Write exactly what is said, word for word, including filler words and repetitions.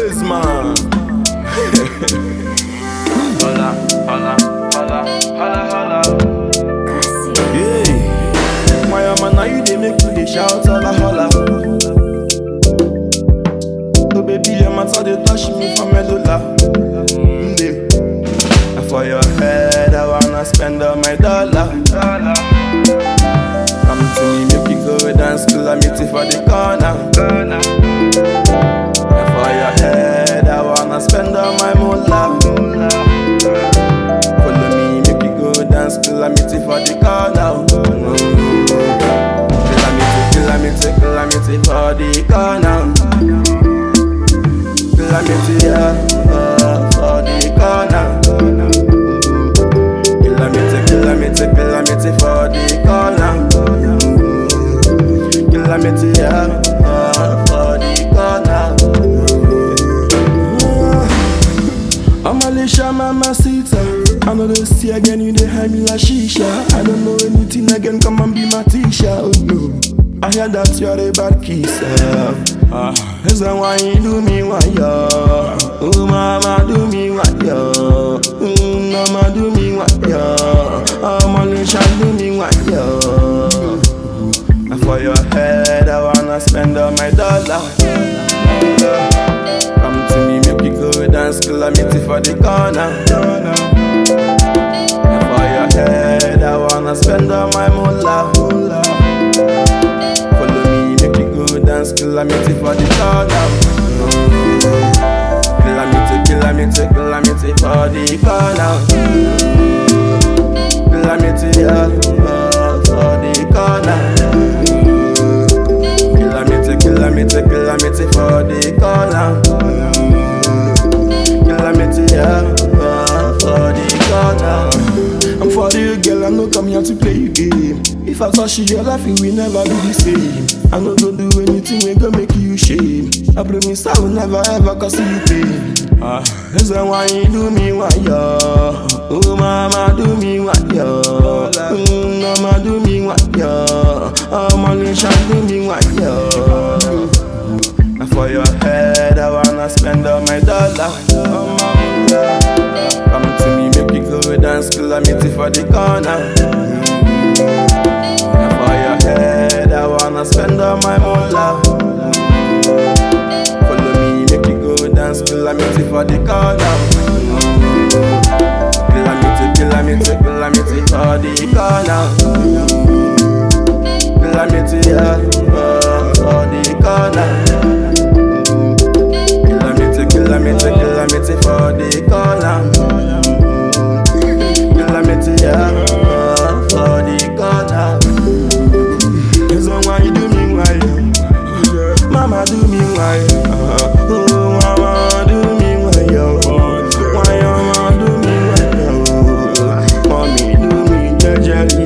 Blaze man. Hola, hola, hola, hola, hola. Yeah. My man, now you they make you they shout holla holla. So baby, your matter they touch me from medulla. Mm, and for your head, I wanna spend all my dollar. Hola, Come to me, make you go dance, school I meet you for the corner. hola, And for your head, I wanna spend all my moolah. hola. Follow me, make you go dance, school I meet you for the corner. Kilometer, kilometer for the corner. Kilometer, yeah, uh, for the corner. Kilometer, kilometer, kilometer for the corner. Kilometer, yeah, uh, for the corner. I'm Alicia, mama sita. I know they see again, you they hide me like shisha. I don't know anything again, come and be my teacher. Oh no, I hear that you're a bad kisser. Ah, is that why you do me why yo? Oh mama do me why yo? Mm, mama do me why yo? Oh Alicia do me why yo? And for your head, I wanna spend all my dollar. Come to me, make you go dance, kilometer for the corner. And for your head, I wanna spend all my moolah. Follow me, make you go dance, kilometer for the corner. Kilometer, kilometer, kilometer for the corner. Kilometer, yeah, for the corner. Kilometer, kilometer, kilometer for the corner. Kilometer, yeah, for the corner. I'm for you, girl, I know come here to play your game. If I touch you, your life will never be the same. I know don't do anything we gon' make you shame. I promise I will never ever cause you pain. Ah, is that why you do me why yo? Oh mama do me why yo? Mm, mama do me why yo? Oh Malaysia do me why yo? And for your head, I wanna spend all my dollar. Oh mama, come to me, make you go dance, kilometer for the corner. And for your head, I wanna spend all my moolah. Follow me, make you go dance, kilometer for the corner. Kilometer, kilometer, kilometer for the corner. Kilometer, yeah, uh, for the corner. Kilometer, kilometer, kilometer for the corner. Kilometer, yeah, uh, for the corner. Is that why you do me why? Mama do me why? Oh, mama do me why? Why mama do me why? Mommy do me jelly.